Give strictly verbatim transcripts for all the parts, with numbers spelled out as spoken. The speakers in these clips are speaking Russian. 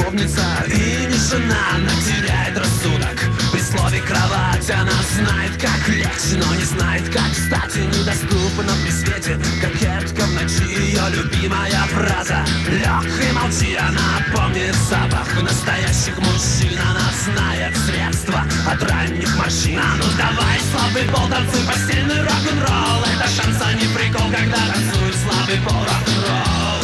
любовница и не жена, она теряет рассудок. При слове кровать она знает, как лечь, но не знает, как встать, и недоступна при свете кокетка в ночи. Ее любимая фраза: лег и молчи. Она помнит запах настоящих мужчин, она знает средства от ранних морщин. А ну давай, слабый пол, танцуй постельный рок-н-ролл. Это шанс, а не прикол, когда танцует слабый пол рок-н-ролл.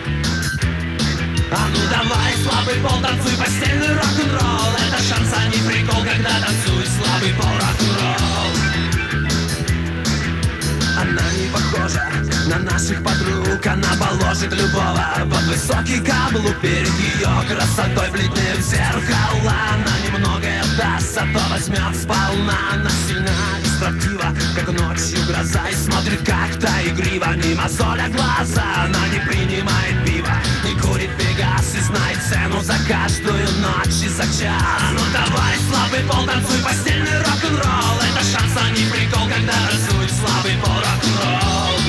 А ну давай, слабый пол, танцуй постельный рок-н-ролл. Это шанс, а не прикол, когда танцует слабый пол рок-н-ролл. Она не похожа на наших подруг, она положит любого под высокий каблук. Перед ее красотой бледнеет зеркало. Она немногое даст, зато возьмет сполна. Она сильна, деструктива, как ночью гроза, и смотрит как-то игриво мимо соля глаза. Она не принимает пива, не курит пегас, и знает цену за каждую ночь и за час. А ну давай, слабый пол, танцуй постельный рок-н-ролл. Это шанс, а не прикол, когда танцует слабый пол рок-н-ролл.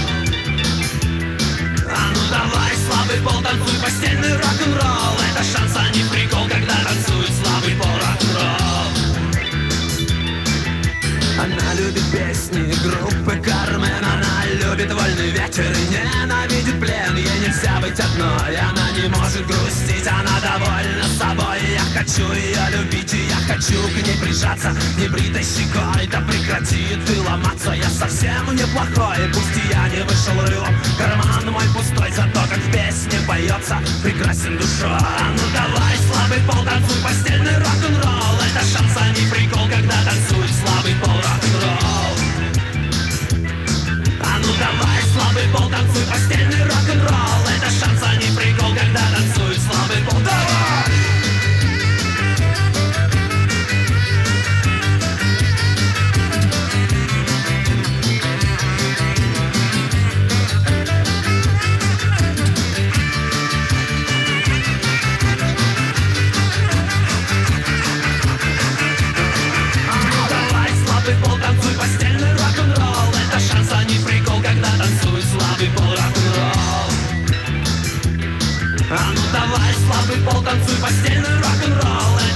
А ну давай, слабый пол, танцуй постельный рок-н-ролл. Это шанс, а не прикол, когда танцует слабый пол рок-н-ролл. Она любит песни группы Кармен, она любит вольный ветер и ненавидит плен. Ей нельзя быть одной, она не может грустить, она довольна собой. Я хочу ее любить, и я хочу к ней прижаться небритой щекой. Да прекрати ты ломаться, я совсем неплохой. Пусть и я не вышел рылом, карман мой пустой, зато как в песне поется прекрасен душой. А ну давай, слабый пол, танцуй постельный рок-н-ролл. Это шанс, а не прикол, когда танцует слабый пол рок-н-ролл. А ну давай, слабый пол, танцуй постельный рок-н-ролл. Это шанс, а не прикол, когда танцует слабый пол. Давай! Танцуй постельный рок-н-ролл. Это шанс, а не прикол, когда танцует слабый пол рок-н-ролл. А ну давай, слабый пол, танцуй постельный рок-н-ролл.